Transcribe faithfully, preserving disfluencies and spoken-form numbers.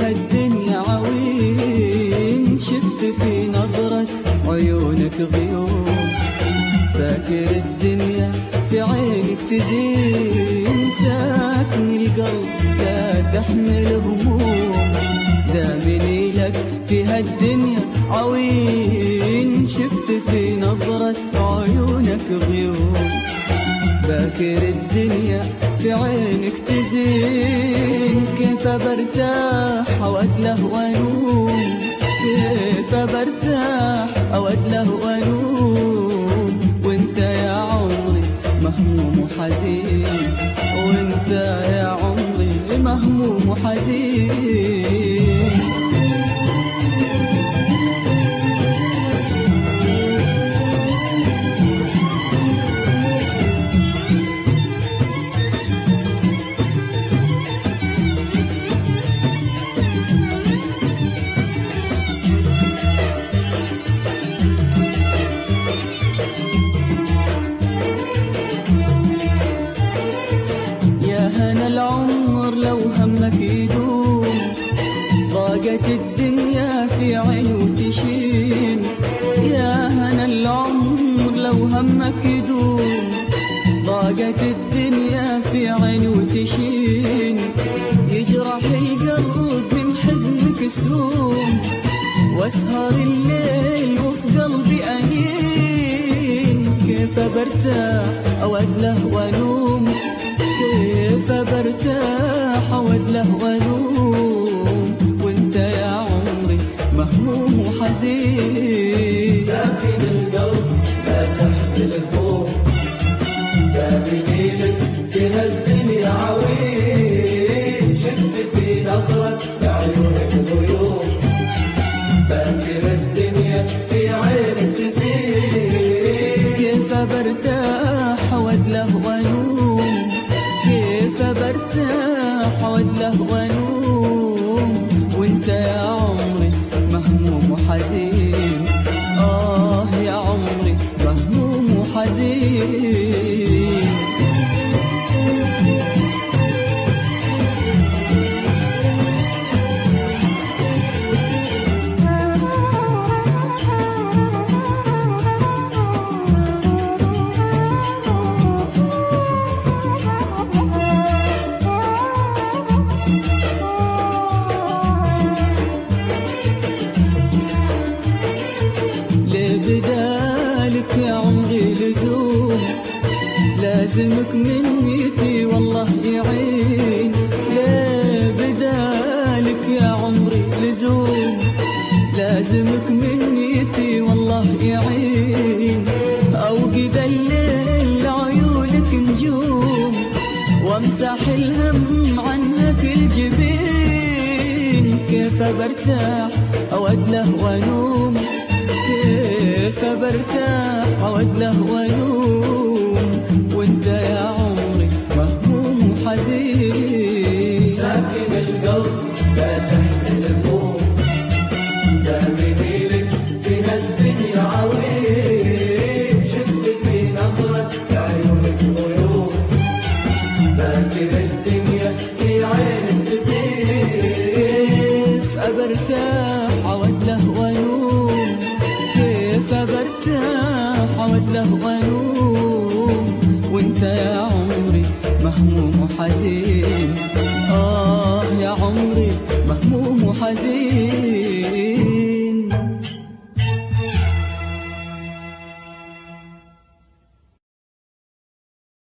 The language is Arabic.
هالدنيا عوين، شفت في نظرة عيونك غيوم. فاكر الدنيا في عينك تزين، ساكن القلب لا تحمل هموم. دامني لك في هالدنيا عوين، شفت في نظرة عيونك غيوم. باكر الدنيا في عينك تزين، كيف برتاح وأتله وانوم، كيف برتاح وأتله وانوم. وانت يا عمري مهموم وحزين، وانت يا عمري مهموم وحزين. هنا العمر لو همك يدوم، ضاقت الدنيا في عين وتشين. يا هنا العمر لو همك يدوم، ضاقت الدنيا في عين وتشين. يجرح القلب من حزنك السوم، واسهر الليل وفي قلبي أنين. كيف برتاح أودله وانوم، كيف برتاح وأدله وانوم. وانت يا عمري مهموم وحزين، ساكن القلب لا تحمل هموم. دامني لك في هالدنيا عوين، شفت في نظرة عيونك غيوم. باكر الدنيا في عينك تزين، كيف برتاح وأدله وانوم، كيف برتاح وأدله وانوم. وانت يا عمري مهموم وحزين، آه يا عمري مهموم وحزين. بدالك يا عمري لزوم، لازمك منيتي والله يعين. ليه بدالك يا عمري لزوم، لازمك منيتي والله يعين. أوقد الليل لعيونك نجوم، وامسح الهم عنها كل جبين. كيف برتاح أودله وانوم، كيف برتاح وأدله وانوم. وانت يا عمري مهموم وحزين، ساكن القلب لا تحمل هموم. دامني لك في هالدنيا عوين، شفت في نظرة عيونك غيوم. باكر الدنيا في عينك تزين، كيف برتاح وأدله وانوم، كيف برتاح وأدله وانوم. وانت يا عمري مهموم وحزين، آه يا عمري مهموم وحزين.